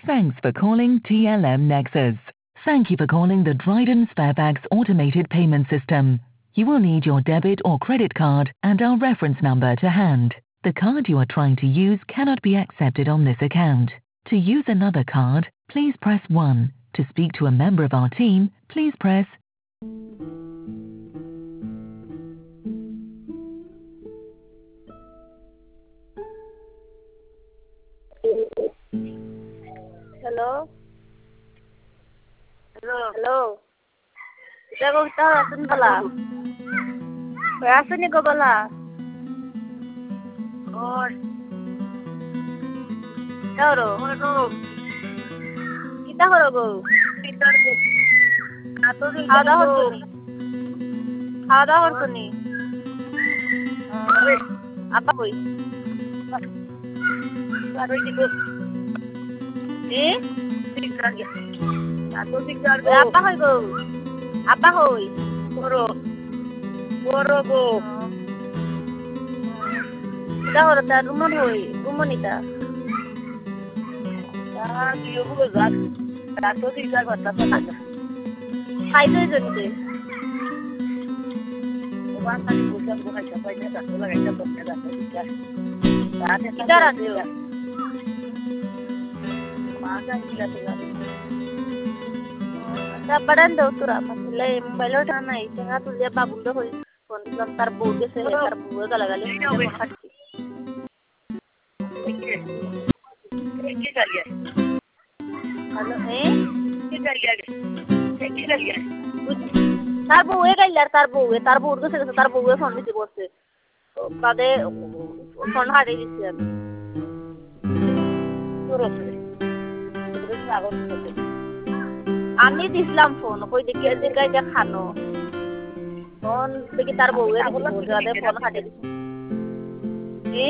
Thanks for calling TLM Nexus. Thank you for calling the Dryden Sparebags automated payment system. You will need your debit or credit card and our reference number to hand. The card you are trying to use cannot be accepted on this account. To use another card, please press 1. To speak to a member of our team, please press. Hello? Hello? Kita kau kita asun bala. Kau asun ni kau bala. Oh. Kau kita kau. Ada apa ni? Apa koi? Baru itu. Apa koi go? Apa koi? Boro go. Kita orang tar rumah ni ta. Dia bukan zat. Satu tiga kota apa? Hai tu je. Orang tadi bukan siapa ini satu lagi siapa ada tiga. Kita ada. Masa kita tinggal. Sabaran dah tu ramai. Lai mobile orang naik. Jangan tu dia babu dah hoi. Phone terbuat je terbuat kalau Hello, Tarbu urdu se tarbu phone dite bosse. Kade phone hare dite আমি দিছিলাম phone কই দেখি এদিকে যা খানো phone দেখি তার বউ এর ফোন হাতে দিছি কি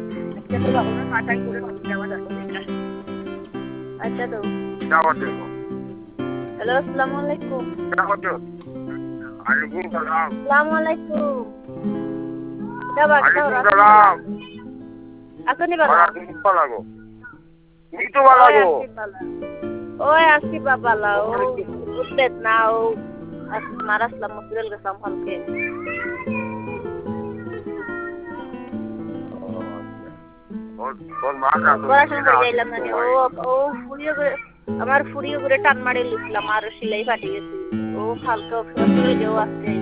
আচ্ছা তো হ্যালো আসসালামু আলাইকুম আসসালামু আলাইকুম আসনি বালা itu balago oy asli babala o updet now as maras la musrel ga samhal ke আমার ফুরিয়ে করে টান মারে লিখলাম আর সিলাই ফাটি গেছে ও হালকা ফসলে দেও আসছে